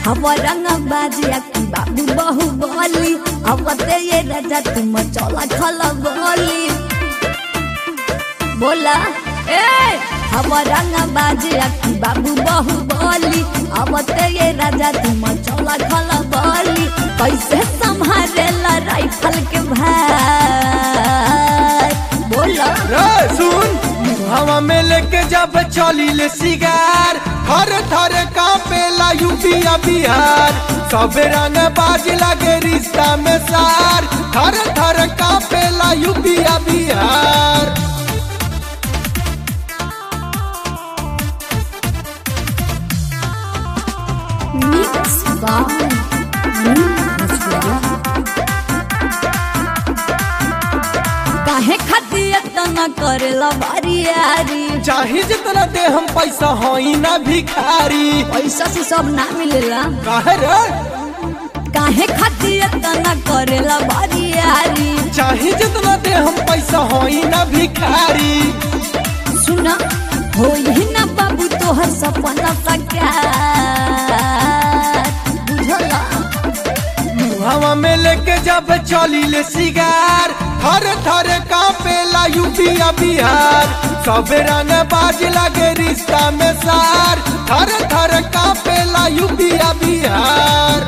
अब रंग बाजिया की बाबू बहु बोली अब ये राजा तुम चौला खला बोली बोला ए अब रंग बाजिया की बाबू बहु बोली अब ये राजा तुम चौला खला बोली कैसे संभालेला राइफल के भाई बोला सुन हवा में लेके जब चली ले सिगार थर थर कांपेला यूपीया बिहार सब रंग बाज लगे रिश्ता में सार थर थर कांपेला यूपीया बिहार मिक्स बाय काहे खातिर इतना करेला बारियारी चाहे जितना दे हम पैसा होई ना भिखारी पैसा से सब ना मिलेला काहे रे काहे खातिर इतना करेला बारियारी चाहे जितना दे हम पैसा होई ना भिखारी सुना होई ना बाबू तोहर सपना साकार बुझला हवा में लेके जब चली ले सिगार थर थर कांपेला यूपीया बिहार सब रंग बाज लगे रिश्ता में सार थर थर कांपेला यूपीया बिहार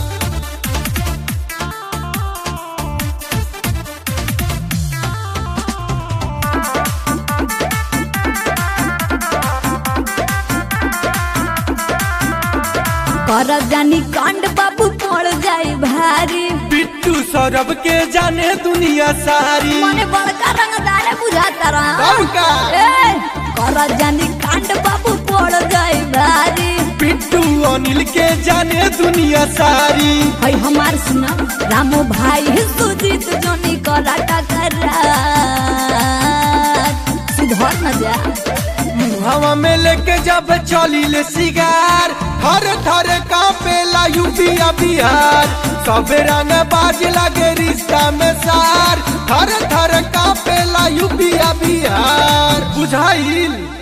कर जानी कांड बाबू पड़ जाए भारी बिट्टू सौरभ के जाने दुनिया सारी मने बड़का रंगदार बुझाता रहा बड़का कर जानी कांड बाबू पड़ जाए भारी बिट्टू अनिल के जाने दुनिया सारी भाई हमार सुना रामो भाई सुजीत जोनी कराटा कर सुधर न जा हवा में लेके जब चली ले सिगार थर थर कांपेला यूपीया बिहार सब रंग बाज लगे रिश्ता में सार थर थर कांपेला यूपीया बिहार बुझाइल।